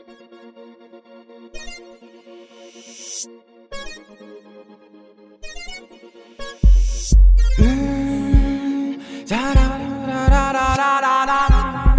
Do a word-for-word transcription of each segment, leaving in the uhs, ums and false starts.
嗯，哒哒哒哒哒哒哒哒，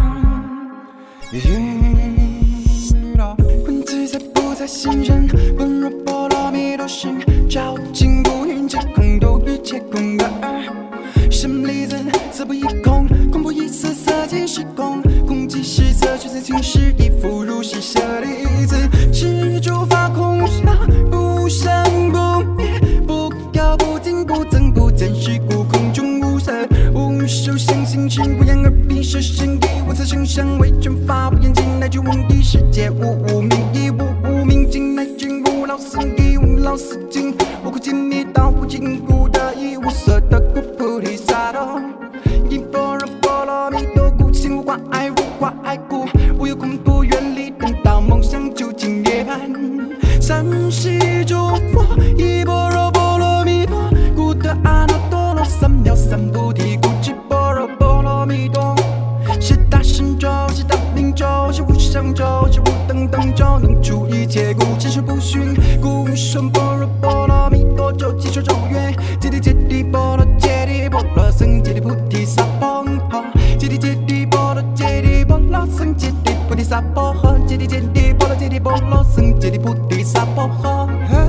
嗯，文字再不再信任，般若波罗蜜多心，照进不云，皆空都一切空的。心里子色不异空，空不异色，色即是空，空即是色，却是情是亦复如是舍利子，是诸法空相，不生不灭，不垢不净，不增不减，是故空中无色，无受想行识，无眼耳鼻舌身意，无色声香味尘法，无眼睛乃至无地世界，无无明亦无无明尽，乃至无老死亦无老死尽，无苦尽灭道，无尽无得亦无所得故菩提萨埵。一般若波罗蜜多故，心无挂碍，无挂碍故，无有恐怖远离等到梦想究竟涅槃。三世诸佛，一般若波罗蜜多故得阿耨多罗三藐三菩提，故知般若波罗蜜多。是大神咒，是大明咒，是无上咒，是无等等咒，能除一切故，知识不熏，故说般若波罗蜜多咒，即说咒曰：揭谛揭谛波罗揭谛波罗僧揭谛菩提萨婆诃，揭谛揭谛波罗揭谛波罗僧揭谛菩提萨婆诃，揭谛揭谛波罗揭谛波罗僧揭谛菩提萨婆诃。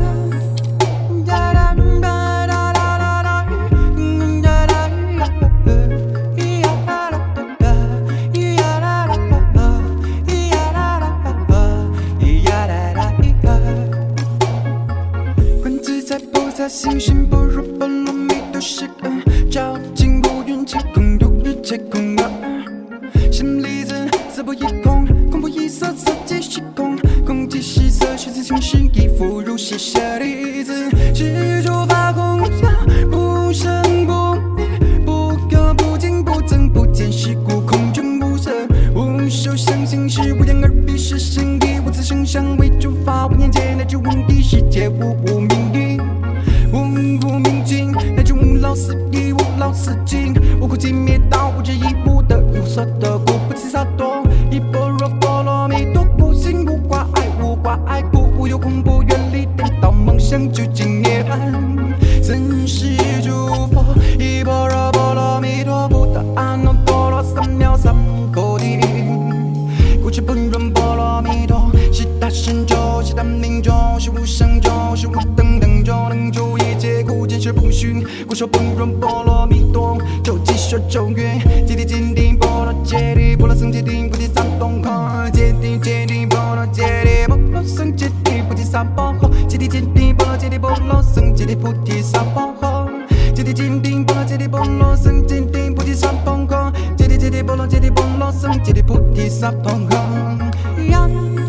心心般若波罗蜜多时，照进不云，皆空都一切空的。心里子色不异空，空不异色，色即是空，空即是色，是此情是亦复如是舍利子，是诸法空相，不生不灭，不垢不净，不增不减，是故空中无色，无受想行识，无眼耳鼻舌身意，无色声香味触法，无眼界乃至无地世界，无无明亦无无明尽，乃至无老死亦无老死尽，无苦尽灭道，无智亦无得，无所得故菩提萨埵。一般若波罗蜜多故，心无挂碍，无挂碍故，无有恐怖远离颠倒梦想究竟涅槃。三世诸佛，一般若波罗蜜多故得阿耨多罗三藐三菩提，故知般若波罗蜜多。是大神咒，是大明咒，是无上咒，是无等等咒，能除一切苦，见识不熏，故说般若波罗蜜多咒，即说咒曰：揭谛揭谛波罗揭谛波罗僧揭谛菩提萨婆诃，揭谛揭谛波罗揭谛波罗僧揭谛菩提萨婆诃，揭谛揭谛波罗揭谛波罗僧揭谛菩提萨婆诃，揭谛揭谛波罗揭谛波罗僧揭谛菩提萨婆诃，揭谛揭谛波罗揭谛波罗僧揭谛菩提萨婆诃。